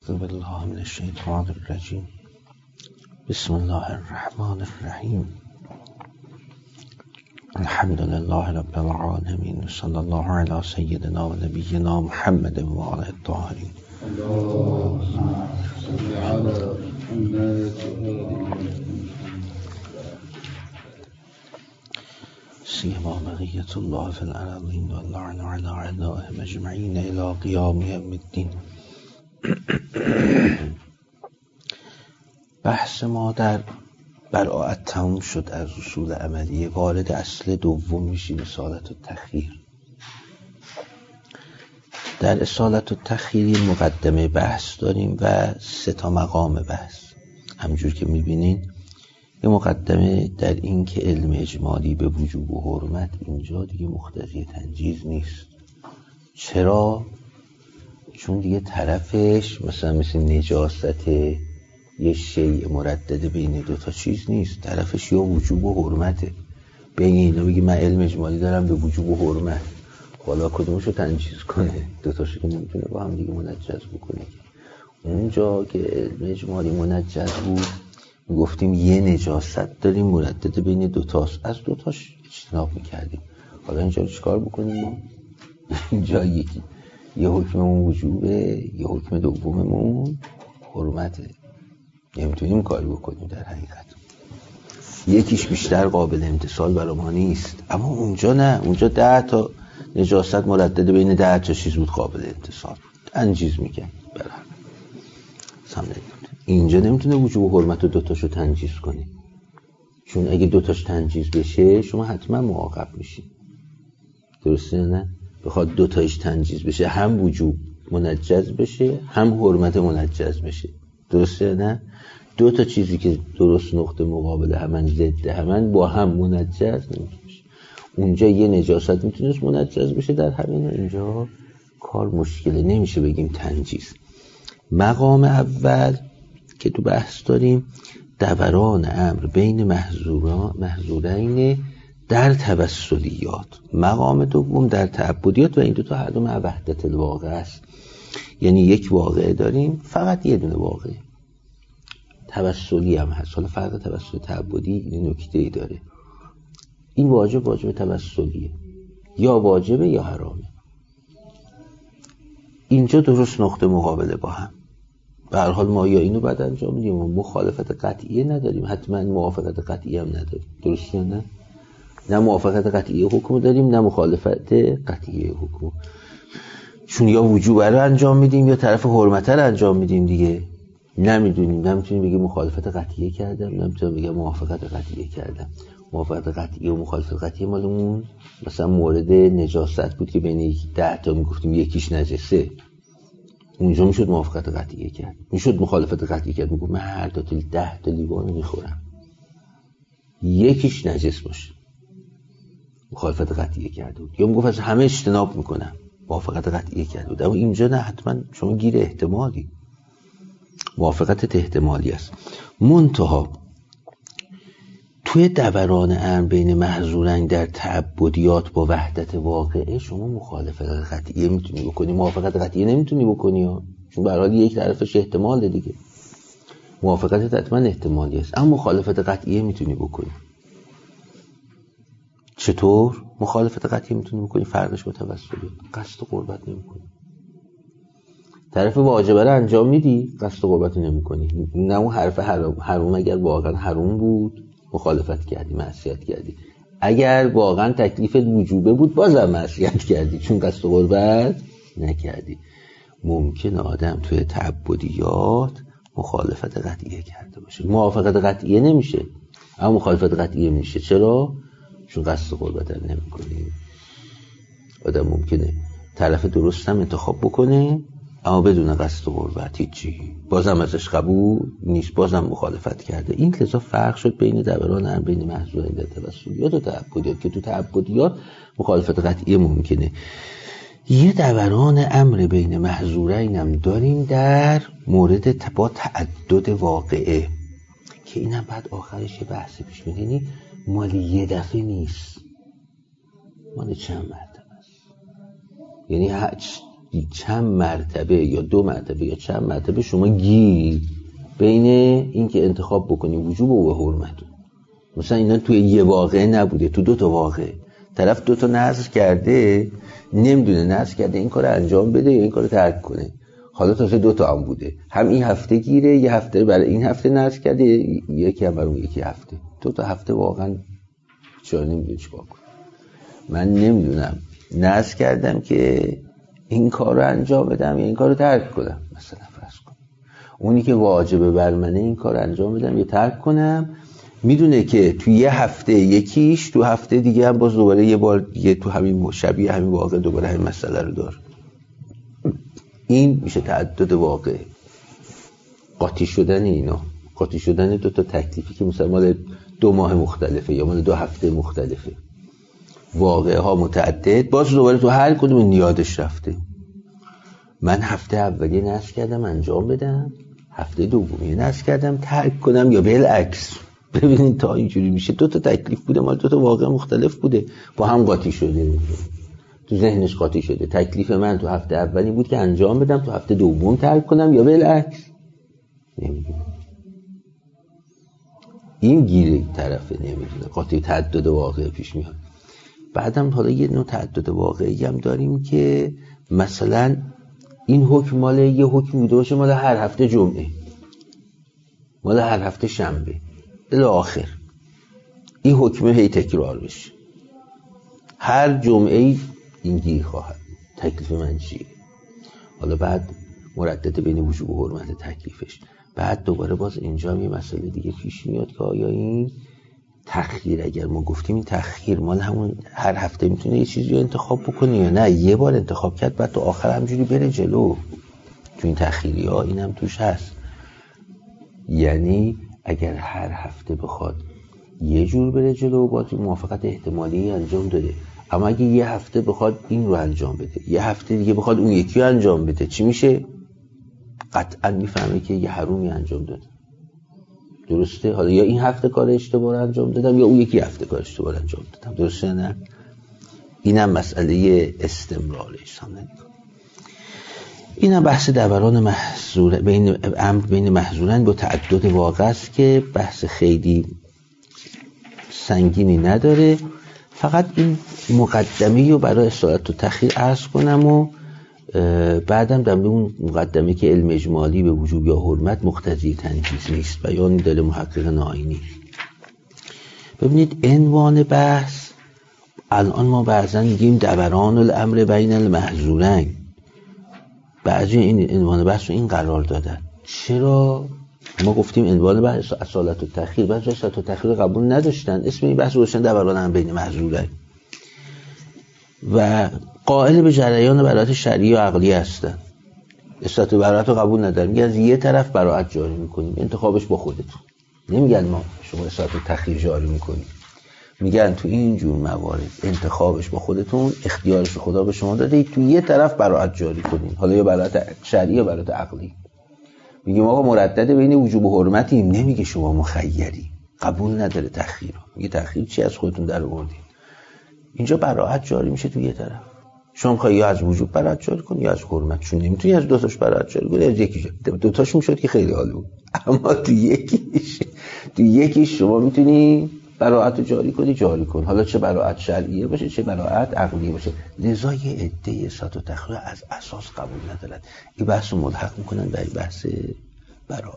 أعوذ بالله من الشیطان الرجیم. بسم الله الرحمن الرحیم. الحمد لله رب العالمین، صلی الله علی سیدنا و نبینا محمد و آله الطاهرین. سیما بقیة الله فی الأرضین و اللعن علی اعدائهم اجمعین الی قیام یوم الدین. بحث ما در براءت تموم شد. از اصول عملیه وارد اصل دوم میشیم، اصالت التخییر. در اصالت التخییر مقدمه بحث داریم و 3 مقام بحث. همجور که میبینین یه مقدمه در این که علم اجمالی به وجوب و حرمت اینجا دیگه مقتضی تنجیز نیست. چرا؟ چون دیگه طرفش مثل نجاست یه شیء مردد بین 2 چیز نیست. طرفش یا وجوب و حرمته. بین اینا بگی من علم اجمالی دارم به وجوب و حرمت، حالا کدومشو تنجیز کنه؟ 2 تاشو که نمیتونه با هم دیگه منجز بکنه. اونجا که علم اجمالی منجز بود میگفتیم یه نجاست داریم مردد بین 2 از 2 اجتناب میکردیم. حالا اینجا رو چیکار بکنیم ما؟ اینجا یه حکممون وجوبه، یه حکم دوممون حرمته. نمیتونیم کاری بکنیم. در حقیقت یکیش بیشتر قابل امتثال برای ما نیست، اما اونجا نه. اونجا 10 نجاست مردد بین 10 چیز بود قابل امتثال بود، تنجیز میگن. اینجا نمیتونه وجوب و حرمت رو 2 تنجیز کنی، چون اگه 2 تنجیز بشه شما حتما معاقب میشی. درسته نه؟ بخواد 2 تنجیز بشه، هم وجوب منجز بشه هم حرمت منجز بشه. درسته نه؟ 2 چیزی که درست نقطه مقابل همن، ضد همن، با هم منجز نمیشه. اونجا یه نجاست میتونست منجز بشه در همین، اینجا کار مشکله، نمیشه بگیم تنجیز. مقام اول که تو بحث داریم دوران امر بین محظورین در توسلیات. مقام دوم در تعبدیات و این 2 هر دو مع وحدت الواقع است. یعنی یک واقعه داریم، فقط یه دونه واقعه. توسلی هم هست. حالا فرق توسل تعبدی این نکته‌ای داره. این واجب توسلیه، یا واجبه یا حرامه. اینجا درست نقطه مقابله با هم. به هر حال ما یا اینو بعد انجام میدیم و مخالفت قطعیه نداریم، حتما موافقت قطعیه هم نداریم. درسته نه؟ نه موافقت قطعیه حکم داریم، نه مخالفت قطعیه حکم. چون یا وجوب رو انجام میدیم یا طرف حرمت رو انجام میدیم دیگه. نمیتونیم بگیم مخالفت قطعیه کردم، نمیتونیم بگم موافقت قطعیه کردم. موافقت قطعیه و مخالفت قطعیه مالمون مثلا مورد نجاست بود که بین 10 میگفتیم یکیش نجسه، اونجا میشد موافقت قطعیه کرد. میشد مخالفت قطعیه کرد، میگفت من هر 10 لیوان میخورم، یکیش نجس باشه، مخالفت قطعیه کرده بود. یا میگفت از همه اجتناب میکنم، موافقت قطعیه کرده بود. اما اینجا نه، حتما شما گیر احتمالی، موافقت احتمالی است. منتها توی دوران امر بین محظورین در تعبدیات با وحدت واقعه شما مخالفت قطعیه میتونی بکنی، موافقت قطعیه نمیتونی بکنی ها. چون به هر حال یک طرفش احتماله دیگه. موافقت حتما احتمالی است، اما مخالفت قطعیه میتونی بکنی. چطور مخالفت قطعی میتونی بکنی؟ فرقش با توسلی، قصد قربت نمیکنی. طرف واجبه رو انجام میدی، قصد قربت نمیکنی. نه اون حرف حرام اگر واقعا حرام بود مخالفت کردی، معصیت کردی. اگر واقعا تکلیفت وجوبه بود بازم معصیت کردی، چون قصد قربت نکردی. ممکن آدم توی تعبدیات مخالفت قطعیه کرده باشه، موافقت قطعیه نمیشه اما مخالفت قطعیه میشه. چرا؟ چون قصد قربت هم نمی کنی. آدم ممکنه طرف درست هم انتخاب بکنه اما بدون قصد قربت هیچی، بازم ازش قبول نیست، بازم مخالفت کرده. این لذا فرق شد بین دوران امر بین محظورین در توسلیات و تعبدیات، که تو تعبدیات مخالفت قطعیه ممکنه. یه دوران امر بین محظورین هم داریم در مورد با تعدد واقعه، که اینم بعد آخرش یه بحث پیش میاد. یعنی مال یه دفعه نیست، مال چند مرتبه است. یعنی چند مرتبه یا 2 مرتبه یا چند مرتبه شما گیری بین این که انتخاب بکنی وجوب و حرمت. مثلا اینا توی یه واقعه نبوده، تو 2 تا واقعه. طرف 2 تا نذر کرده، نمیدونه نذر کرده این کار انجام بده یا این کار ترک کنه. حالا تازه 2 تا هم بوده، هم این هفته گیره، یه هفته برای این هفته نذر کرده، یکی هم برای اون یکی هفته. 2 تا هفته واقعا چرا نمیدونه چیکار کنه. من نمیدونم نذر کردم که این کار رو انجام بدم یا این کار رو ترک کنم. مثلا فرض کن اونی که واجبه بر منه این کار رو انجام بدم یا ترک کنم، میدونه که تو یه هفته یکیش، تو هفته دیگه هم باز دوباره یه بار دیگه تو همین شبیه همین واقع دوباره همین مسئله رو داره. این میشه تعدد واقع. قاطی شدن اینا، قاطی شدن 2 تا تکلیفی که مثلا مال 2 ماه مختلفه یا مال 2 هفته مختلفه، واقعه ها متعدد، باز دوباره تو هر کدوم این یادش رفته. من هفته اولیه نذر کردم انجام بدم، هفته دومی نذر کردم ترک کنم یا بالعکس. ببینید تا اینجوری میشه 2 تا تکلیف بوده، مال 2 تا واقعه مختلف بوده، با هم قاطی شده، تو ذهنش قاطی شده. تکلیف من تو هفته اولی بود که انجام بدم، تو هفته دوم ترک کنم یا بالعکس. نمیدونم. این گیره طرفه نمیدونه، قاطی تعدد واقعه پیش میاد. بعدم حالا یه نوع تعدد واقعی هم داریم که مثلا این حکم مال یه حکم بوده باشه مال هر هفته جمعه، مال هر هفته شنبه الی آخر. این حکمه هی تکرار بشه، هر جمعه این گیر خواهد. تکلیف من چیه؟ حالا بعد مردد بین وجوب و حرمت تکلیفش. بعد دوباره باز اینجا هم یه مسئله دیگه پیش میاد که آیا این تأخیر، اگر ما گفتیم این تأخیر مال همون هر هفته میتونه یه چیزی رو انتخاب بکنه یا نه یه بار انتخاب کرد بعد تو آخر همجوری بره جلو. تو این تأخیری ها این هم توش هست. یعنی اگر هر هفته بخواد یه جور بره جلو با موافقت احتمالی انجام داده، اما اگه یه هفته بخواد این رو انجام بده، یه هفته دیگه بخواد اون یکی رو انجام بده، چی میشه؟ قطعا میفهمه که یه حرومی انجام داده. درسته؟ حالا یا این هفته کار اشتباه انجام دادم یا اون یکی هفته کار اشتباه انجام دادم. درسته نه؟ اینم مسئله استمرارش هم نمی‌کنه. اینم بحث دوران محظور بین امر بین محظورن با تعدد واقع است که بحث خیلی سنگینی نداره. فقط این مقدمه رو برای اصالت و تأخیر عرض کنم و بعدم در اون مقدمه که علم اجمالی به وجوب یا حرمت مقتضی تنفیذ نیست، بیان دل محقق ناینی. ببینید عنوان بحث الان ما بعضا میگیم دوران الامر بین المحظورین، بعضی این عنوان بحث رو این قرار دادن. چرا؟ ما گفتیم عنوان بحث اصالت و تأخیر، بعضی اصالت و تأخیر قبول نداشتن، اسم این بحث رو داشتن دوران الامر بین محظورین و قائل به جریان براءت شرعی و عقلی هستن. اصالت و براءت رو قبول ندارن، میگن از یه طرف براءت جاری میکنیم، انتخابش با خودتون. نمیگن ما شما اصالت و تأخیر جاری میکنیم، میگن تو این جور موارد انتخابش با خودتون، اختیارش خدا به شما داده، تو یه طرف براءت جاری کنین، حالا یا براءت شرعی یا براءت عقلی. میگیم آقا مردد بین وجوب و حرمتیم، نمیگه شما مخیری، قبول نداره تأخیر. میگه تأخیر چی از خودتون در آوردین؟ اینجا براءت جاری میشه تو یه طرف. شما میخوای یا از وجوب براءت جاری کنی یا از حرمت، چون نمیتونی از دو تاش براءت جاری کنی، از یکیش. دو تاش میشد که خیلی عالی بود، اما تو یکیش شما میتونی براءت جاری کن. حالا چه براءت شرعیه باشه چه براءت عقلیه باشه. لذا یه عده اصالت و تأخیر از اساس قبول ندارن، این بحث رو ملحق میکنن به بحث براءت.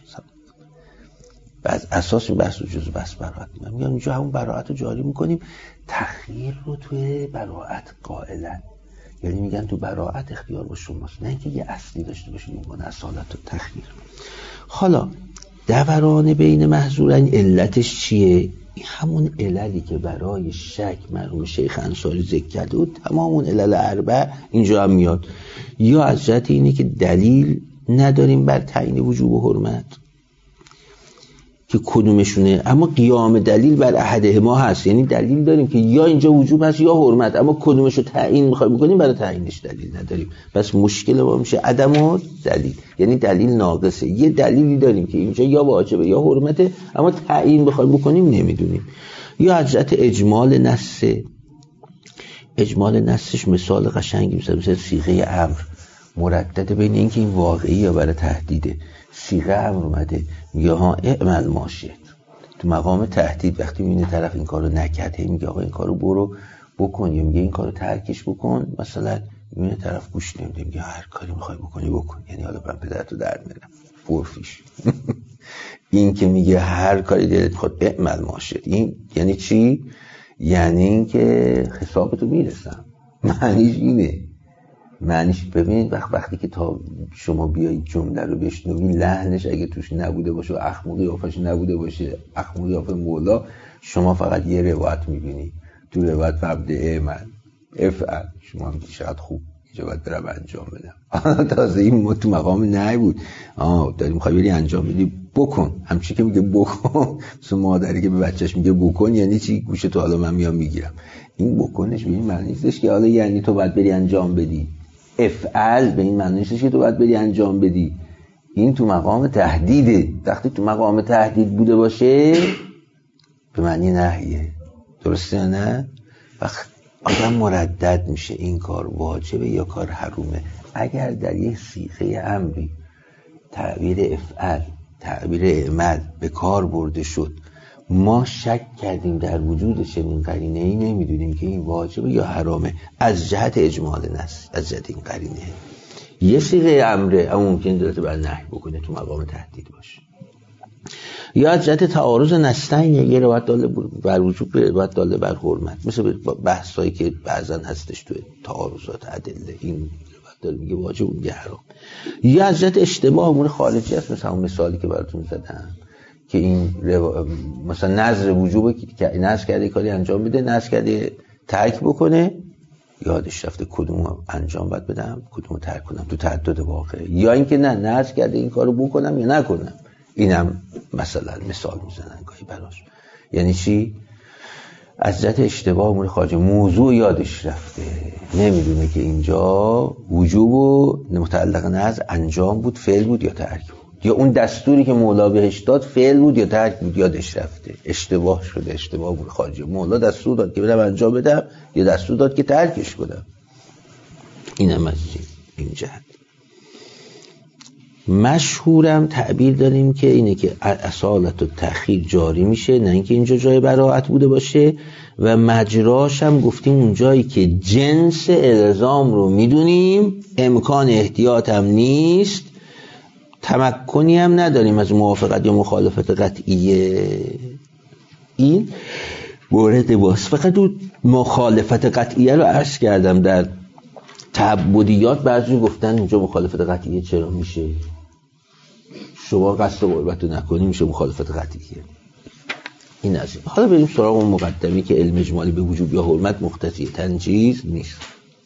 بعد اساس این بحث رو جزء بحث براءت میگن اینجا همون براءت رو جاری میکنیم، تأخیر رو توی براءت قائلن. یعنی میگن تو براءت اختیار با شماست، نه اینکه یه اصلی داشته باشید عنوان اصالت و تأخیر. حالا دوران بین محظورین علتش چیه؟ این همون عللی که برای شک مرحوم شیخ انصاری ذکر کرده بود، تمام اون علل اربع اینجا هم میاد. یا از جهت اینه که دلیل نداریم بر تعیین وجوب و حرمت که کدومشونه، اما قیام دلیل بر احدهما هست. یعنی دلیل داریم که یا اینجا وجوب هست یا حرمت، اما کدومشو تعیین می‌خوایم بکنیم برای تعیینش دلیل نداریم. پس مشکل ما میشه عدم دلیل، یعنی دلیل ناقصه. یه دلیلی داریم که اینجا یا واجبه یا حرمته، اما تعیین بخوایم بکنیم نمیدونیم. یا از جهت اجمال نص، اجمال نصش مثال قشنگی مثل صیغه امر مردده بین اینکه این واقعی یا برای تهدیده. صیغه امر اومده میگه ها اعمل ما شئت، تو مقام تهدید وقتی میبینه طرف این کارو نکرده میگه آقا این کارو برو بکن، یا میگه این کارو ترکش بکن. مثلا میبینه طرف گوش نمیده میگه هر کاری میخوای بکنی بکن، یعنی حالا من پدرتو در میارم فرفیش. این که میگه هر کاری دلت میخواد اعمل ما شئت، این یعنی چی؟ یعنی این که حسابتو میرسم. معنیش اینه. معنیش ببینید وقتی که تا شما بیایید جمله رو بشنوید لحنش اگه توش نبوده باشه و اخموقی آفش نبوده باشه، اخموقی آف مولا، شما فقط یه روایت میبینید. تو روایت فبدأ اعمل افعل، شما هم چقدر خوب اینجا باید برم انجام بدم. تازه این تو مقام نهی بود. داری میخوای بری انجام بدی بکن. همچی که میگه بکن، مثل مادری که به بچهش میگه بکن یعنی چی؟ گوشه تو حالا من میام میگیرم. این بکنش به این معنی نیستش که حالا یعنی تو باید بری انجام بدی. افعل به این معنی نیستش که تو باید بری انجام بدی. این تو مقام تهدیده. وقتی تو مقام تهدید بوده باشه به معنی نهیه. درسته یا نه؟ وقت آدم مردد میشه این کار واجبه یا کار حرومه. اگر در یک صیغه امری تعبیر افعل، تعبیر اعمل به کار برده شد، ما شک کردیم در وجود چنین قرینه‌ای، نمیدونیم که این واجبه یا حرامه از جهت اجمال نص، از جهت این قرینه. یه صیغه امره اما ممکن دلالت بر نهی بکنه، تو مقام تهدید باشه، یا از جهت تعارض نصین، یه روایت داله بر وجوب، به روایت داله بر حرمت، مثل بحثایی که بعضا هستش تو تعارضات ادله، این روایت داله میگه واجب اون میگه حرام. یا از جهت اشتباه امور خارجی است، مثلا اون مثالی که براتون زدم که این مثلا نظر وجوبه که نظر کرده کاری انجام بده، نظر کرده ترک بکنه، یادش رفته کدومو انجام باید بدم کدومو ترک کنم، تو تعدد واقعه. یا اینکه نه نظر کرده این کارو بکنم یا نکنم. اینم مثلا مثال میزنن گاهی براش. یعنی چی؟ از جهت اشتباه امور خارجی موضوع یادش رفته، نمیدونه که اینجا وجوب و متعلق نظر انجام بود، فعل بود یا ترک بود، یا اون دستوری که مولا بهش داد فعل بود یا ترک بود، یادش رفته، اشتباه شده، اشتباه امور خارجی. مولا دستور داد که برم انجام بدم یا دستور داد که ترکش کنم. اینم از این جهت. مشهورم تعبیر داریم که اینه که اصالت و تأخیر جاری میشه، نه اینکه اینجا جای براعت بوده باشه. و مجراش هم گفتیم اون جایی که جنس الزام رو میدونیم، امکان احتیاط هم نیست، تمکنی هم نداریم از موافقت یا مخالفت قطعیه. این مورد باست. فقط اون مخالفت قطعیه رو عرض کردم. در تعبدیات بعضی گفتن اینجا مخالفت قطعیه چرا میشه؟ شما قصد قربت رو نکنی میشه مخالفت قطعیه. این از این. حالا بریم سراغ اون مقدمی که علم اجمالی به وجوب یا حرمت مختصی تنجیز نیست.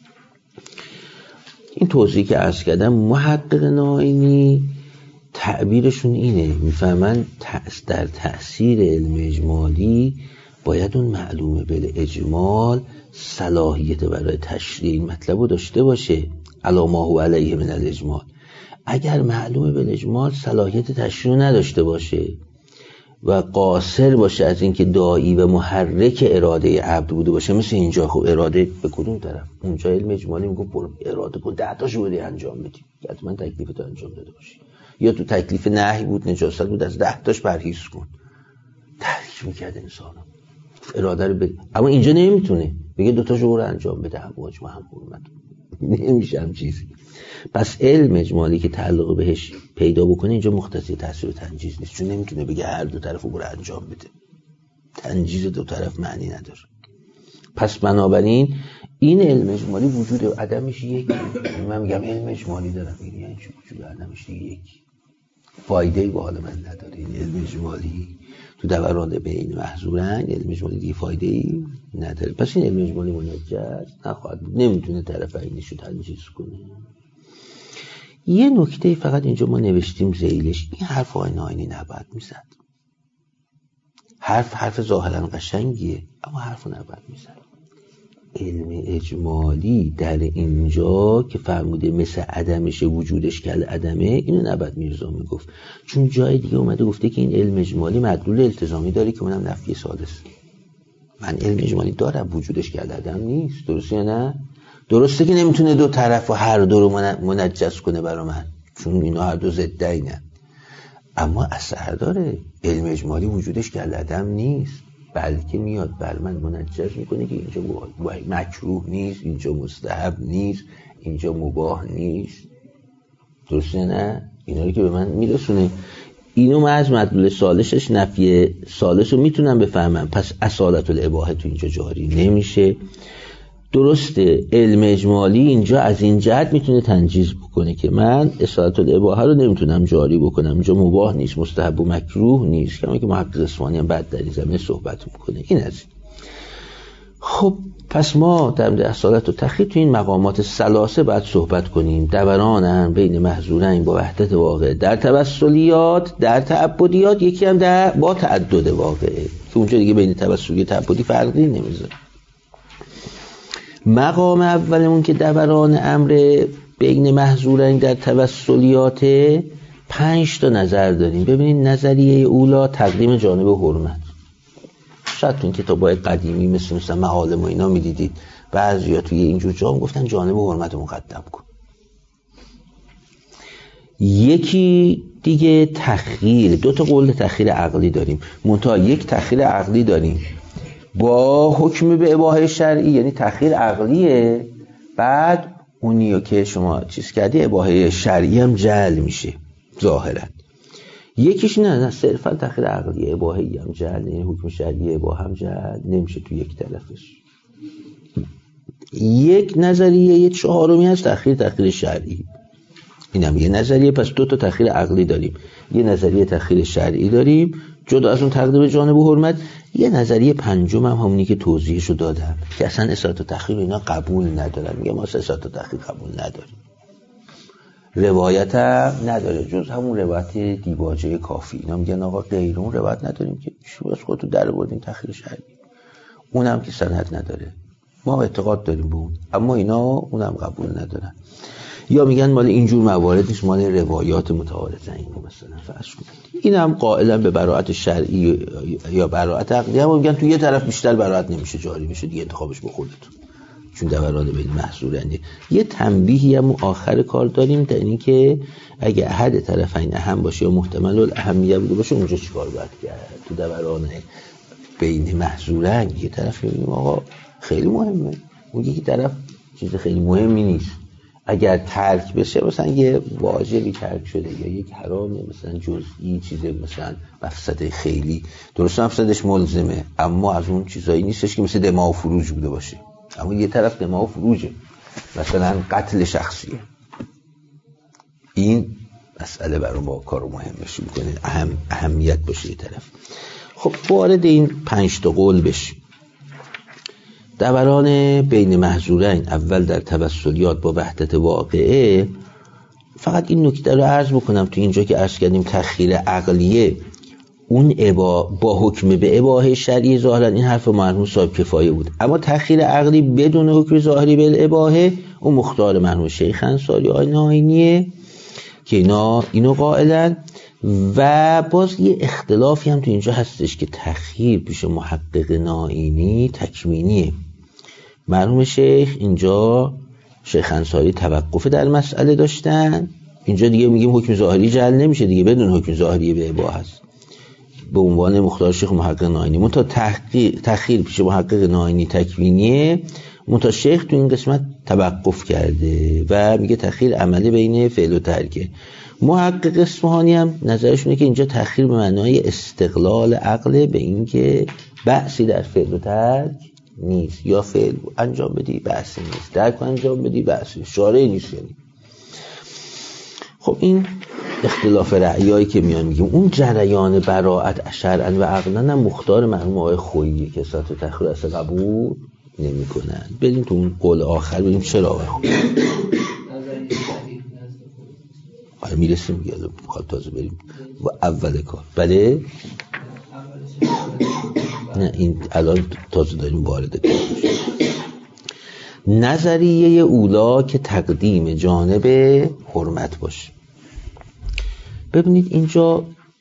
این توضیحی که عرض کردم محقق نائینی تعبیرشون اینه، میفهمن در تأثیر علم اجمالی باید اون معلومه بالاجمال صلاحیت برای تشریع این مطلب رو داشته باشه، علی ما هو علیه من الاجمال. اگر معلومه بالاجمال صلاحیت تشریع نداشته باشه و قاصر باشه از اینکه داعی و محرک اراده عبد بوده باشه، مثل اینجا، خب اراده به کدوم طرف؟ اونجا علم اجمالی میگه برو اراده کن 10 تاشو بده انجام بدی، حتما تکلیفتو انجام داده باشی. یا تو تکلیف نهی بود، نجاست بود، از 10 تاش پرهیز کن. تحریک میکرد انسانو اراده رو بده. اما اینجا نمیتونه بگه 2 تاشو برو انجام بده، هم واجب هم حرمت، نمیشه هم چیزی. پس علم اجمالی که تعلق بهش پیدا بکنه اینجا مختصی تاثیر و تنجیز نیست، چون نمیتونه بگه هر 2 طرفو برو انجام بده. تنجیز 2 طرف معنی نداره. پس بنابراین این علم اجمالی وجود و عدمش یکی. من میگم علم اجمالی دارم، یعنی چی وجود و عدمش یکی؟ فایده‌ای به حال من نداره. این علم اجمالی تو دوران بین محظورن، علم اجمالی دیگه فایده‌ای نداره. پس این علم اجمالی منجز نخواهد بود، نمیتونه طرفینشو تنجیز کنه. یه نکته فقط اینجا ما نوشتیم ذیلش، این حرف آقای نائینی نباید میزد. حرف ظاهرا قشنگیه اما حرفو نباید میزد. علم اجمالی در اینجا که فرموده مثل عدمش وجودش کل عدمه، اینو نباید میرزا میگفت، چون جای دیگه اومده گفته که این علم اجمالی مدلول التزامی داره که اونم نفی سادس. من علم اجمالی دارم، وجودش گردم نیست. درسته یا نه؟ درسته که نمیتونه دو طرف و هر دو رو منجس کنه برا من، چون اینا هر دو ضد اینن، اما اثر داره. علم اجمالی وجودش گردم نیست، بلکه میاد بر من منجز میکنه که اینجا مکروه نیست، اینجا مستحب نیست، اینجا مباح نیست. درسته نه؟ اینا رو که به من میرسونه. اینو من از مدلول ثالثش نفی ثالث رو میتونم بفهمم، پس اصالت الاباحه تو اینجا جاری نمیشه. درسته علم اجمالی اینجا از این جهت میتونه تنجیز بکنه که من اصالت الاباحه رو نمیتونم جاری بکنم، اینجا مباح نیست، مستحب و مکروه نیست، کما که محقق اصفهانی هم بعد در این زمینه صحبت میکنه. این از این. خب پس ما در مورد اصالت و تخییر تو این مقامات ثلاثه باید صحبت کنیم. دورانن بین محظورین با وحدت واقع، در توسلیات، در تعبدیات، یکی هم در با تعدد واقعه که اونجا دیگه بین توسلی و تعبدی فرقی نمیذاره. مقام اولمون که دوران امر بین محظورین در توسلیات، 5 تا نظر داریم. ببینید نظریه اولا تقدیم جانب حرمت. شاید تو این کتاب‌های قدیمی مثل معالم و اینا می‌دیدید بعضیا توی اینجور جا گفتن جانب حرمت مقدم کن. یکی دیگه تخییر، 2 تا قول تخییر عقلی داریم، منتها یک تخییر عقلی داریم با حکم به اباحه شرعی، یعنی تخییر عقلیه، بعد اونیو که شما چیز کردی اباحه شرعی هم جعل میشه ظاهرا. یکیش نه صرفا تخییر عقلیه، اباحه‌ای هم جعل، یعنی حکم شرعی اباحه هم جعل نمیشه تو یک طرفش. یک نظریه یه چهارمی هست تخییر شرعی، اینم یه نظریه. پس 2 تا تخییر عقلی داریم، یه نظریه تخییر شرعی داریم جدا از اون تقدیم جانب حرمت. یه نظریه پنجم هم همونی که توضیحشو دادم که اصلا اصالت و تخییر اینا قبول ندارن، میگه ما اصالت و تخییر قبول نداریم، روایت هم نداره جز همون روایت دیباجه کافی. اینا میگن آقا غیر اون روایت نداریم که شو از خودتو در بردین تخییر شرعی، اونم که سند نداره، ما اعتقاد داریم به اون، اما اینا اونم قبول ندارن. یا میگن مال اینجور موارد نیست، مال روایات متعارضه این مثلا فرض کنید. اینم قائلا به براءت شرعی یا براءت عقلی، هم میگن تو یه طرف بیشتر براءت نمیشه جاری بشه دیگه، انتخابش به خودتون، چون دوران بین محظورنده. یه تنبیهی هم آخر کار داریم در این که اگه احد طرفین اهم باشه یا محتمل الاهمیه بوده باشه، اونجا چیکار باید کرد؟ تو دوران بین محظورن یه طرف میگیم آقا خیلی مهمه، اون یکی طرف چیز خیلی مهمی نیست، اگر ترک بشه مثلا یه واجبی ترک شده یا یک حرامی مثلا جزئی، چیز مثلا مفسده خیلی، درسته مفسدش ملزمه اما از اون چیزایی نیستش که مثل دماء و فروج بوده باشه، اما یه طرف دماء و فروجه، مثلا قتل شخصیه. این مسئله برای ما کارو مهمش میکنه، اهمیت باشه یه طرف. خب وارد این 5 تا قول بشیم. دوران بین محظورین اول در توسلیات با وحدت واقعه. فقط این نکته رو عرض بکنم تو اینجا که عرض کردیم تخییر عقلیه اون با حکم به اباحه شرعی ظاهرا این حرف مرحوم صاحب کفایه بود، اما تخییر عقلی بدون حکم ظاهری به اباحه اون مختار مرحوم شیخ انصاری آقای ناینیه که اینو قائلن. و باز یه اختلافی هم تو اینجا هستش که تخییر پیش محقق ناینی تکوینیه. مرحوم شیخ اینجا شیخ انصاری توقف در مسئله داشتن، اینجا دیگه میگیم حکم ظاهری جعل نمیشه دیگه، بدون حکم ظاهری به اباحه است به عنوان مختار شیخ محقق ناینی. منتها تخییر پیش محقق ناینی تکوینیه، منتها شیخ تو این قسمت توقف کرده و میگه تخییر عملی بین فعل و ترکه. محقق اصفهانی هم نظرشونه که اینجا تخییر به معنای استقلال عقل، به این که بحثی در فعل و ترک نیست، یا فعل انجام بدی بحثی نیست، ترک انجام بدی بحثی شارعی نیست. یعنی خب این اختلاف رأیایی که میان میگیم اون جریان براءت شرعاً و عقلاً هم مختار مرحوم آقای خویی که اصالت و تخییر اصلا قبول نمی‌کنن. بریم تو اون قول آخر بریم چرا آقای خویی میرسیم دیگه، بخواد تازه بریم و اول کار. بله نه این الان تازه داریم وارد کار میشیم. نظریه اولا که تقدیم جانب حرمت باشه. ببینید اینجا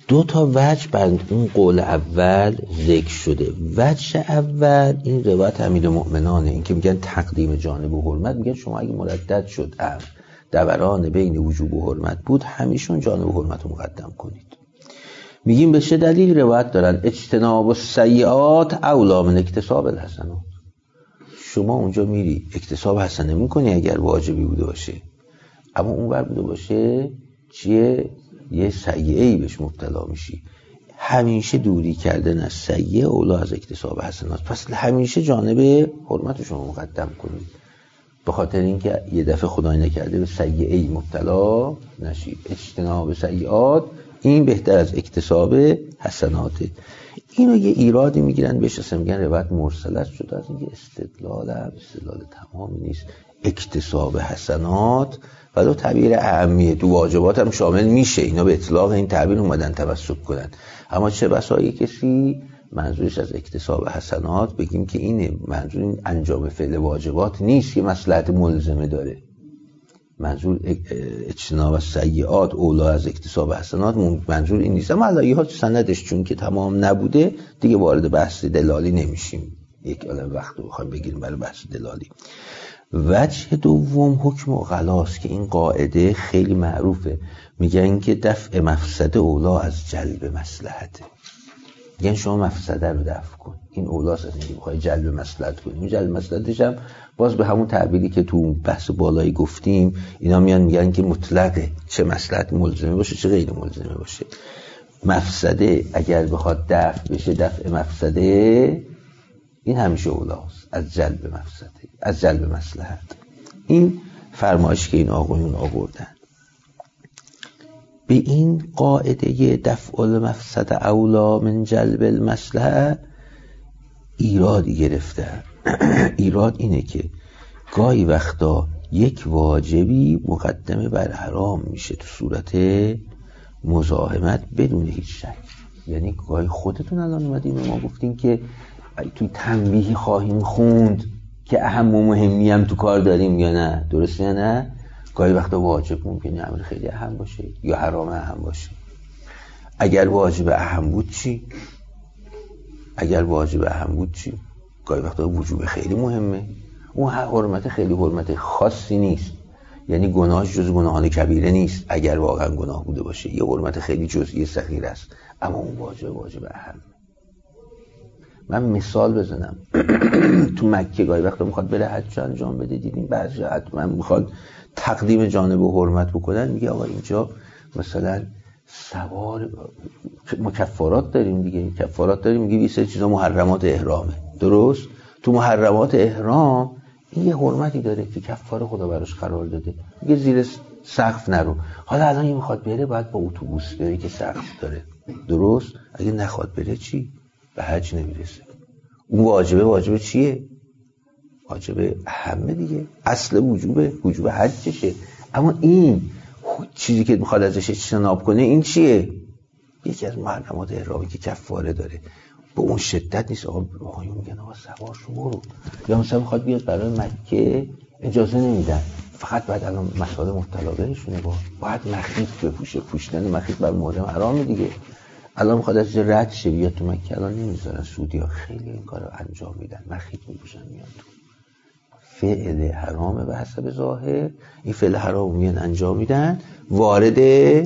دو تا وجه بر اون قول اول ذکر شده. وجه اول این روایت امیرالمؤمنانه، این که میگن تقدیم جانب و حرمت، میگن شما اگه مردد شد دوران بین وجوب و حرمت بود، همیشون جانب و حرمت رو مقدم کنید. میگیم به چه دلیل روایت دارن؟ اجتناب السیئات اولی من اکتساب الحسنات. شما اونجا میری اکتساب حسنه میکنی اگر واجبی بوده باشه، اما اون ور بوده باشه چیه؟ یه سیئه‌ای بهش مبتلا میشی. همیشه دوری کردن از سیئه اولی از اکتساب حسنات. پس همیشه جانب حرمت شما مقدم کنید، به خاطر اینکه یه دفعه خدای نکرده به سیئه‌ای مبتلا نشید. اجتناب سیئات این بهتر از اکتساب حسناته. اینو یه ایرادی میگیرن بهش، اصلا میگن روایت مرسل است، شده از اینکه استدلال تمامی نیست. اکتساب حسنات ولو تعبیر اهمیه، تو واجبات هم شامل میشه، اینا به اطلاق این تعبیر اومدن تمسک کنن. اما چه بسا کسی منظورش از اکتساب حسنات بگیم که اینه، منظور این انجام فعل واجبات نیست که مصلحت ملزمه داره. منظور اجتناب السیئات اولی از اکتساب حسنات منظور این نیست. اما علایه ها سندش چون که تمام نبوده دیگه وارد بحث دلالی نمیشیم، یک عالم وقت رو بخوایم بگیریم برای بحث دلالی. وجه دوم حکم اغلاس که این قاعده خیلی معروفه، میگن که دفع مفسده اولا از جلب مصلحته. میگن شما مفسده رو دفع کن، این اولاس از اینکه بخوای جلب مصلحت کنی. این جلب مصلحتش هم باز به همون تعبیری که تو بحث بالایی گفتیم، اینا میگن که مطلقه، چه مصلحت ملزمه باشه چه غیر ملزمه باشه. مفسده اگر بخواد دفع بشه، دفع مفسده این همیشه اولاست از جلب مفسده، از جلب مصلحت. این فرمایش که این آقایون آوردن به این قاعده دفع المفسده اولا من جلب المصلحه ایرادی گرفتن. ایراد اینه که گاهی وقتا یک واجبی مقدمه بر حرام میشه تو صورت مزاحمت بدون هیچ شک. یعنی گاهی خودتون الان اومدین به ما گفتین که توی تنبیهی خواهیم خوند که اهم و مهمی هم تو کار داریم یا نه، درسته یا نه؟ گاهی وقتا واجب ممکنه امر خیلی اهم باشه یا حرام اهم باشه. اگر واجب اهم بود چی؟ گاهی وقتا وجوب خیلی مهمه، اون حرمت خیلی حرمت خاصی نیست، یعنی گناهش جز گناهان کبیره نیست اگر واقعا گناه بوده باشه، یه حرمت خیلی جزئی صغیر است، اما اون واجب اهم. من مثال بزنم. تو مکه گاهی وقتا میخواد بره حج انجام بده، دیدیم بعضی حتما میخواد تقدیم جانب و حرمت بکنن، میگه آقا اینجا مثلا سوار مکفارات داریم دیگه، کفارات داریم، میگه یه سری چیزا محرمات احرامه، درست؟ تو محرمات احرام این یه حرمتی داره که کفاره خدا براش قرار داده، میگه زیر سقف نرو. حالا الان این میخواد بره باید با اتوبوس بره که سقف داره، درست؟ اگه نخواد بره چی؟ به حج نمیرسه. اون واجبه چیه؟ واجبه اهمه دیگه، اصل وجوب حجشه. اما این چیزی که میخواد ازش اجتناب کنه این چیه؟ یکی از محرمات احرامی که کفاره داره، به اون شدت نیست. آقا میگن آقا سوار شو برو، یا مثلا میخواد بیاد برای مکه اجازه نمیدن، فقط بعد الان مسائل مبتلا بهشونه، باید مخیط بپوشه، پوشیدن مخیط بر محرم حرامه دیگه. الان میخواد از رد شه بیاد تو مکه، الان نمیذارن، سعودی‌ها خیلی این کارو انجام میدن، مخیط میپوشن میاد تو. فعل حرامه به حسب ظاهر، این فعل حرام میان انجام میدن، وارد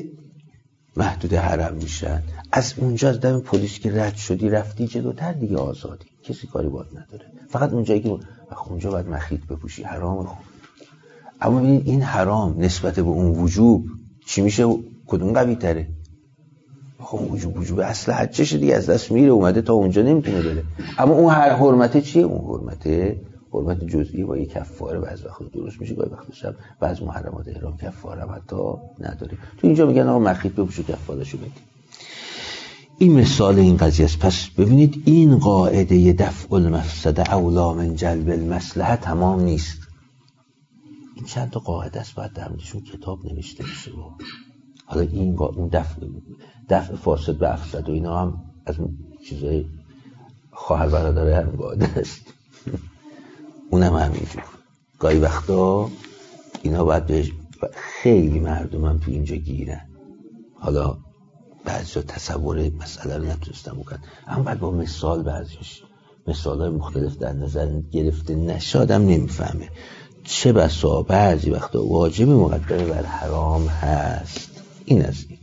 محدود حرم میشن. از اونجا از دم پلیس که رد شدی رفتی جلوتر دیگه آزادی، کسی کاری باید نداره، فقط اونجایی که اونجا باید مخیط بپوشی حرام. خوب اما ببینید این حرام نسبت به اون وجوب چی میشه؟ کدوم قوی تره؟ خب وجوب اصل حجش دیگه از دست میره، اومده تا اونجا نمیتونه بره. اما اون هر حرمته چیه؟ اون حرمت جزئی با یک کفاره بعضی وقتا درست میشه، گاهی وقتا شب بعض محرمات احرام کفاره حتی نداره. تو اینجا میگن آقا مخیط بپوشو کفارهشو بدی. این مثال این قضیه است. پس ببینید این قاعده دفع المفسده اولا من جلب المصلحه تمام نیست. این چند تا قاعده است، باید درموردشون کتاب نوشته بشه. حالا این اون دفع فاسد به افسد و اینا هم از چیزای خواهر برادر هم قاعده است. اونم همینجور. گاهی وقتا اینا باید بهش، خیلی مردم هم تو اینجا گیرن. حالا بعضی تصور مسئله رو نتونستن بکنن، اما بعد با مثال بعضیش مثال‌های مختلف در نظر گرفته نشه آدم نمیفهمه. چه بسا بعضی وقتا واجب مقدمه بر حرام هست. این از این.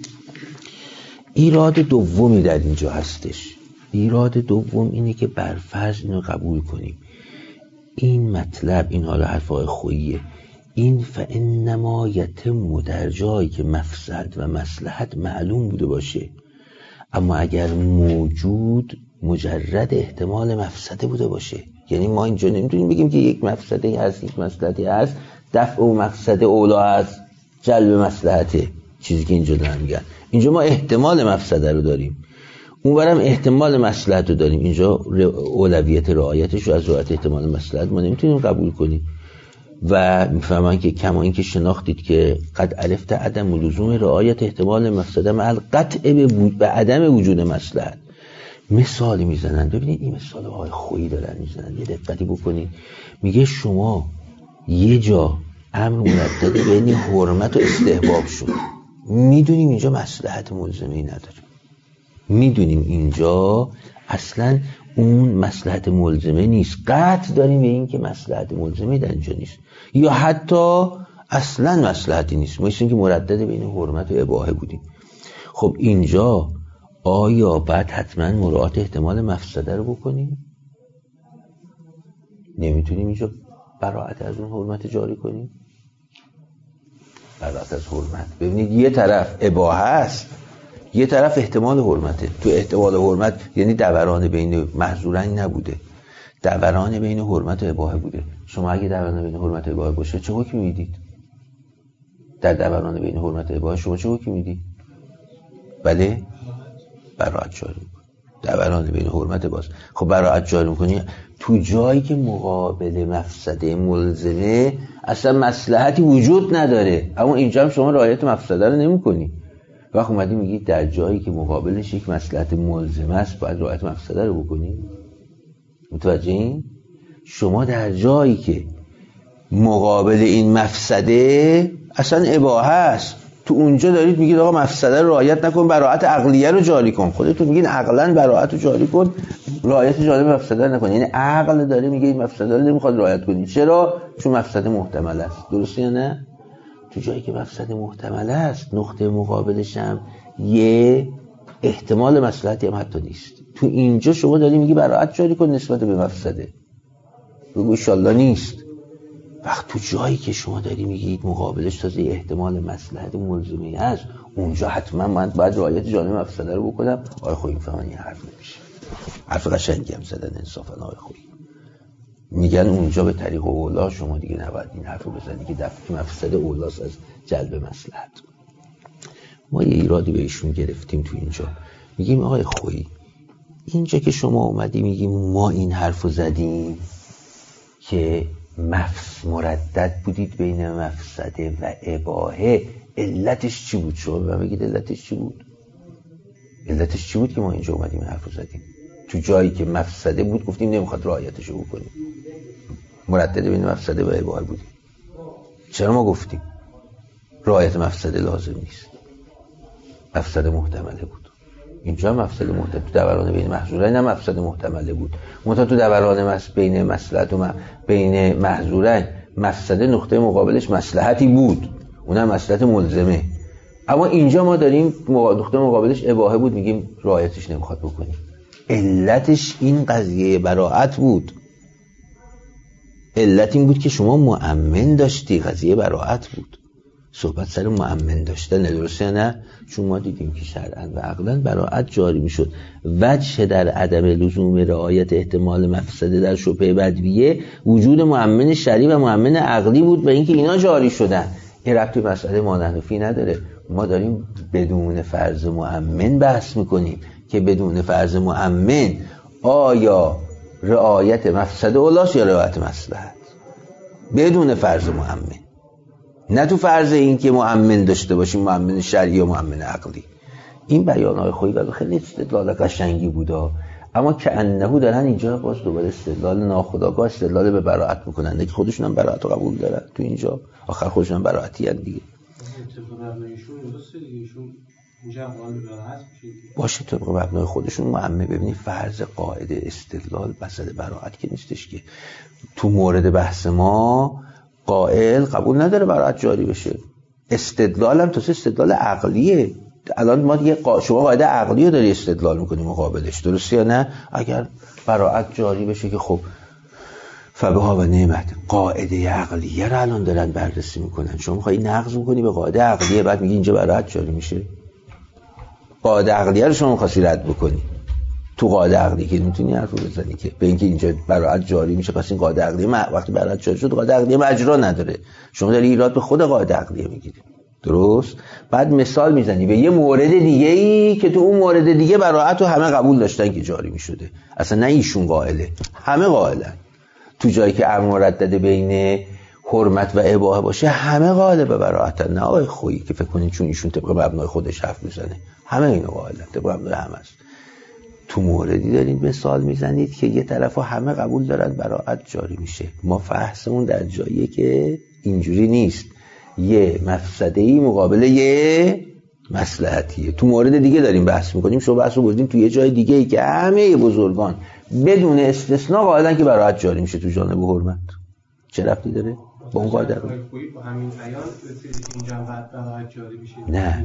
ایراد دومی در اینجا هستش. ایراد دوم اینه که برفرض اینو قبول کنیم، این مطلب، این حالا حرفای خوییه، این فانما یتم در جایی که مفسد و مصلحت معلوم بوده باشه، اما اگر موجود مجرد احتمال مفسده بوده باشه، یعنی ما اینجا نمیتونیم بگیم که یک مفسده هست یک مصلحتی هست، دفع و مفسده اولا هست جلب مصلحته، چیزی که اینجا دارن میگن. اینجا ما احتمال مفسده رو داریم، اونورم احتمال مصلحت رو داریم. اینجا اولویت رعایتش رو از رعایت احتمال مصلحت ما نمیتونیم قبول کنیم و میفهمن که کما این که شناختید که قد عرفت عدم لزوم رعایت احتمال مفسده مع القطع به عدم وجود مصلحت. مثالی میزنن، ببینید این مثال های خویی دارن میزنن، یه دقتی بکنید. میگه شما یه جا امر مردد بین حرمت و استحباب شد، میدونیم اینجا مصلحت ملزمه‌ای نداره، میدونیم اینجا اصلا اون مصلحت ملزمه نیست، قطع داریم به این که مصلحت ملزمه در اینجا نیست، یا حتی اصلا مصلحتی نیست، ما که مردد بین حرمت و اباحه بودیم. خب اینجا آیا بعد حتما مراعات احتمال مفسده رو بکنیم؟ نمیتونیم اینجا براعت از اون حرمت جاری کنیم؟ براعت از حرمت، ببینید یه طرف اباحه است، یه طرف احتمال حرمته. تو احتمال حرمت یعنی دوران بین محظورین نبوده، دوران بین حرمت و اباحه بوده. شما اگه دوران بین حرمت و اباحه باشه چه حکمی میدید؟ در دوران بین حرمت و اباحه شما چه حکمی میدید؟ بله، براعت جاری میکنی. دوران بین حرمت باز، خب براعت جاری میکنی تو جایی که مقابل مفسده ملزمه اصلا مصلحتی وجود نداره، اما اینجا هم شما رعایت مفسده رو نمیکنی. وقت اومدی میگی در جایی که مقابلش یک مصلحت ملزمه است باید رعایت مفسده رو بکنی. متوجه این؟ شما در جایی که مقابل این مفسده اصلا اباحه است، تو اونجا دارید میگید آقا مفسده رو رعایت نکن، براعت عقلیه رو جاری کن. خودتون میگین عقلاً براعت رو جاری کن، رعایت جانب مفسده نکن. یعنی عقل داره میگه این مفسده رو نمیخواد رعایت کنی. چرا؟ چون مفسده محتمل است. درسته یا نه؟ تو جایی که مفسده محتمل است، نقطه مقابلش هم یه احتمال مصلحتی هم حتی نیست. تو اینجا شما داری میگی براعت جاری کن نسبت به مفسده، بگو ان شاءالله نیست. وقت تو جایی که شما داری میگید مقابلش تازه احتمال مصلحت ملزمه هست، اونجا حتما من باید رعایت جانب مفسده رو بکنم. آقای خویی میفهمن این حرف نمیشه. حرف قشنگی هم زدن انصافا آقای خویی. میگن اونجا به طریق اولا شما دیگه نباید این حرف رو بزنی که دفع مفسده اولاست از جلب مصلحت. ما یه ایرادی بهشون گرفتیم تو اینجا، میگیم آقای خویی اینجا که شما اومدی میگیم ما این حرف رو زدیم که مردد بودید بین مفسده و اباحه، علتش چی بود؟ شما به من بگید علتش چی بود؟ علتش چی بود که ما اینجا اومدیم این حرف رو زدیم؟ تو جایی که مفسده بود گفتیم نمیخواد رعایتش رو بکنیم، مردد بین مفسده و اباحه بودیم. چرا ما گفتیم رعایت مفسده لازم نیست، مفسده محتمله بود؟ اینجا مفسده محتمل، تو دوران بین محظورین هم مفسده محتمله بود، منتها تو دوران بین مصلحت و بین محظورین مفسده نقطه مقابلش مصلحتی بود، اونم مصلحت ملزمه. اما اینجا ما داریم نقطه مقابلش اباحه بود، میگیم رعایتش نمیخواد بکنیم. علتش این قضیه براعت بود. علت این بود که شما مؤمن داشتی، قضیه براعت بود. صحبت سر مؤمن داشتن، درسته نه؟ چون ما دیدیم که شرعاً و عقلاً براعت جاری میشد. وجه در عدم لزوم رعایت احتمال مفسده در شبهه بدویه وجود مؤمن شرعی و مؤمن عقلی بود و اینکه اینا جاری شدن. این ربطی به مسئله مانحنفی نداره. ما داریم بدون فرض مؤمن بحث میکنیم که بدون فرض مؤمن آیا رعایت مفسده اولاست یا رعایت مصلحت، بدون فرض مؤمن، نه تو فرض این که مؤمن داشته باشیم، مؤمن شرعی و مؤمن عقلی. این بیانهای خویی و خیلی استدلال قشنگی بوده، اما که انهو دارن اینجا باز دوباره استدلال ناخودآگاه استدلال به براعت میکنن که خودشون هم براعت رو قبول دارن. تو اینجا آخر خودشون هم براعتی هستن دیگه. اینجا قائل به براءت میشه باشه طبق مبنای خودشون معمه. ببینید فرض قاعده استدلال مسئله براءت که نیستش که تو مورد بحث ما قائل قبول نداره براءت جاری بشه. استدلال هم تازه استدلال عقلیه. الان ما شما قاعده عقلی رو داری استدلال میکنی مقابلش، درسته یا نه؟ اگر براءت جاری بشه که خب فبها و نعمت. قاعده عقلیه رو الان دارن بررسی میکنن، شما میخوایی نقض میکنی به قاعده عقلیه، بعد میگی اینجا براءت جاری میشه. قاعده عقلیه رو شما میخواستی رد بکنی، تو قاعده عقلی که نمیتونی حرف رو بزنی که به اینکه اینجا براءت جاری میشه، پس این قاعده عقلیه وقتی براءت جاری شد قاعده عقلیه مجرا نداره. شما داری ایراد به خود قاعده عقلیه میگیری، درست؟ بعد مثال میزنی به یه مورد دیگه‌ای که تو اون مورد دیگه براءت رو همه قبول داشتن که جاری میشده، اصلا نه ایشون قائله، همه قائلن. تو جایی که امر مردد بین حرمت و اباحه باشه همه قائل به براءتن، نه آقای خویی که فکر کنین چون ایشون طبق مبنای خودش حرف میزنه، همه اینو قائلن، طبق مبنای همه است. تو موردی دارین مثال میزنید که یه طرفا همه قبول دارن براءت جاری میشه. ما بحثمون در جاییه که اینجوری نیست، یه مفسده‌ای مقابل یه مصلحتیه. تو مورد دیگه داریم بحث میکنیم، شما بحث رو بردیم تو یه جای دیگه ای که همه بزرگان بدون استثناء قائلن که براءت جاری میشه تو جانب حرمت. چه ربطی داره با اون قاعده؟ با همین بیان اینجا براءت جاری میشه.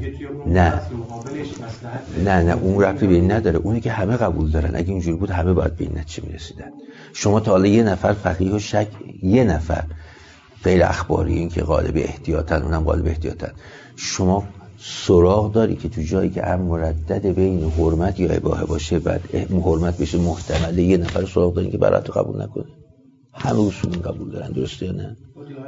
نه اون ربطی به این نداره. اونی که همه قبول دارن، اگه اینجوری بود همه باید به این نتیجه میرسیدن. شما تا حالا یه نفر فقیه و شک، یه نفر غیر اخباری این که غالب احتیاطن، اونم غالب احتیاطن، شما سراغ داری که تو جایی که امر مردد بین حرمت یا اباحه باشه بعد حرمت بشه محتمله، یه نفر سراغ داری که براءت قبول نکنه؟ همه اصول قبول دارن، درسته یا نه؟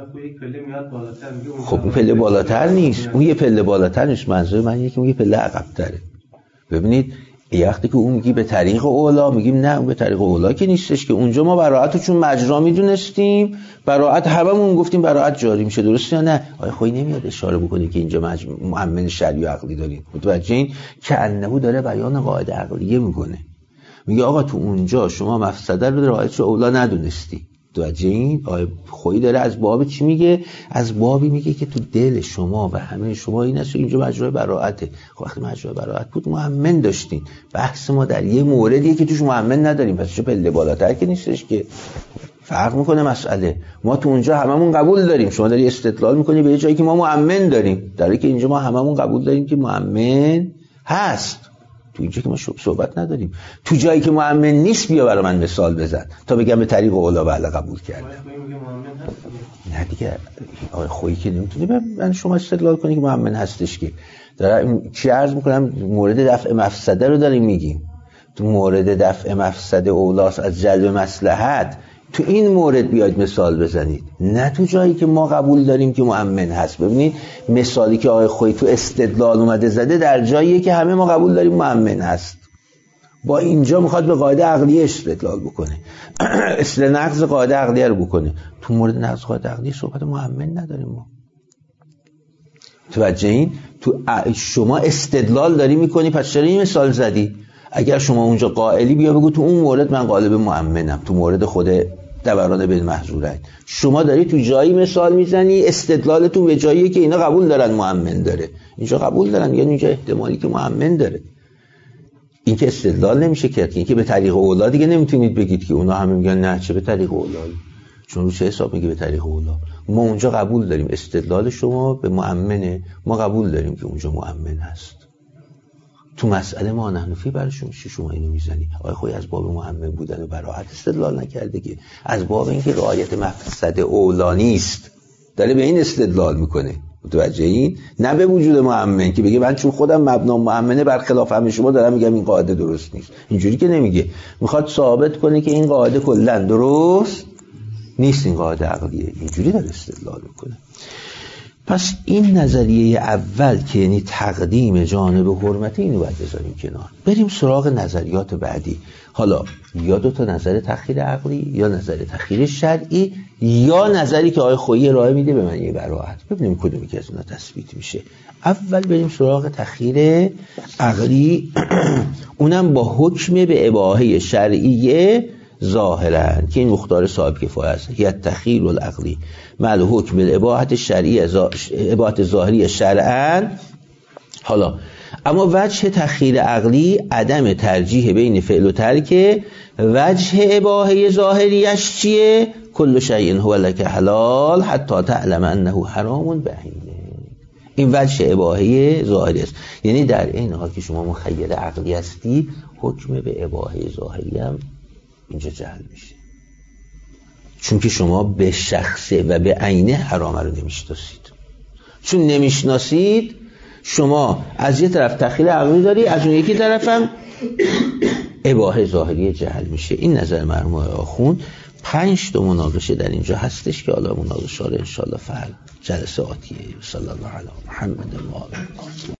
خب اون پله بالاتر نیست، اون یه پله بالاتر نیست. منظور من اینه که اون یه پله عقب‌تره. ببینید یه وقتی که اون میگی به طریق اولا، میگیم نه اون به طریق اولا که نیستش، که اونجا ما براءت رو چون مجرا میدونستیم، براءت هممون گفتیم براءت جاری میشه، درسته یا نه؟ آیا خویی نمیاد اشاره بکنه که اینجا مؤمن شرعی و عقلی داریم؟ متوجهین که انه داره بیان قاعده عقلیه میکنه، میگه آقا تو اونجا شما مفسده رو رعایت اولا ندونستی. متوجهین؟ آیا خویی داره از باب چی میگه؟ از بابی میگه که تو دل شما و همه شما این است که اینجا مجرای براءته. خب وقتی مجرای براءت بود مؤمن داشتین، بحث ما در یه موردیه که توش مؤمن نداریم، پس چه پله بالاتر که نیستش که فرق میکنه مسئله. ما تو اونجا هممون قبول داریم، شما داری استدلال میکنی به یه جایی که ما مؤمن داریم، در حالی که اینجا ما هممون قبول داریم که مؤمن هست. تو اینجا که ما صحبت نداریم، تو جایی که مؤمن نیست بیا برای من مثال بزن تا بگم به طریق اولا بله قبول کردم. نه دیگه آقای خویی که نمیتونی من شما استدلال کنی که مؤمن هستش، که دارم چی عرض میکنم، مورد دفع مفسده رو داریم میگیم. تو مورد دفع مفسده اولاست از جلب مصلحت، تو این مورد بیاید مثال بزنید، نه تو جایی که ما قبول داریم که مؤمن هست. ببینید مثالی که آقای خویی تو استدلال اومده زده در جاییه که همه ما قبول داریم مؤمن هست، با اینجا میخواد به قاعده عقلیه استدلال بکنه، اصل نقض قاعده عقلیه رو بکنه. تو مورد نقض قاعده عقلیه صحبت مؤمن نداریم ما. توجهین؟ تو شما استدلال داری میکنی، پس چرا این مثال زدی؟ اگر شما اونجا قائلی بیا بگو تو اون مورد من قائل به مؤمنم، تو مورد خود دوران بین محظورات. شما داری تو جایی مثال میزنی، استدلالتون به جاییه که اینا قبول دارن مؤمن داره، اینجا قبول دارن، یعنی اینجا احتمالی که مؤمن داره. این که استدلال نمیشه کرد، این که به طریق اولا دیگه نمیتونید بگید که اونا همه میگن نه چه به طریق اولایی، چون رو چه حساب میگه به طریق اولا؟ ما اونجا قبول داریم استدلال شما به مؤمنه، ما قبول داریم که اونجا مؤمن هست. تو مسئله ما نحنفی برشون چی شما اینو میزنی؟ آقای خویی از باب مؤمن بودن و براءت استدلال نکرده که از باب اینکه رعایت مفسد اولا نیست داره به این استدلال میکنه. متوجهین؟ نه به وجود مؤمن که بگه من چون خودم مبنا مؤمنه برخلاف همه شما دارم میگم این قاعده درست نیست. اینجوری که نمیگه، میخواد ثابت کنه که این قاعده کلا درست نیست، این قاعده عقلیه. اینجوری داره استدلال میکنه. پس این نظریه اول که یعنی تقدیم جانب حرمتی، اینو باید بذاریم کنار، بریم سراغ نظریات بعدی. حالا یا دو تا نظر تخییر عقلی، یا نظر تخییر شرعی، یا نظری که آقای خویی ارائه میده به معنی براءت. ببینیم کدومی که از اونها تثبیت میشه. اول بریم سراغ تخییر عقلی، اونم با حکم به اباحه شرعیه ظاهرا که این مختار صاحب کفایه است. هی تخییر العقلی مع حکم الاباحه شرعی اباحه ظاهری شرعا. حالا اما وجه تخییر عقلی عدم ترجیح بین فعل و ترک. وجه اباحه ظاهریش چیه؟ کل شیء هو لک حلال حتی تعلم انه حرام بعینه. این وجه اباحه ظاهری است، یعنی در این حال که شما مخیر عقلی هستی حکم به اباحه ظاهری هم اینجا جعل میشه، چون که شما به شخصه و به عینه حرام رو نمیشناسید. چون نمیشناسید شما از یه طرف تخیل عقلی داری، از اون یکی طرف هم اباحه ظاهری جهل میشه. این نظر مرحوم آخوند. 5 مناقشه در اینجا هستش که حالا مناقشه رو انشاءالله جلسه آتیه. صلی الله علی محمد و آله.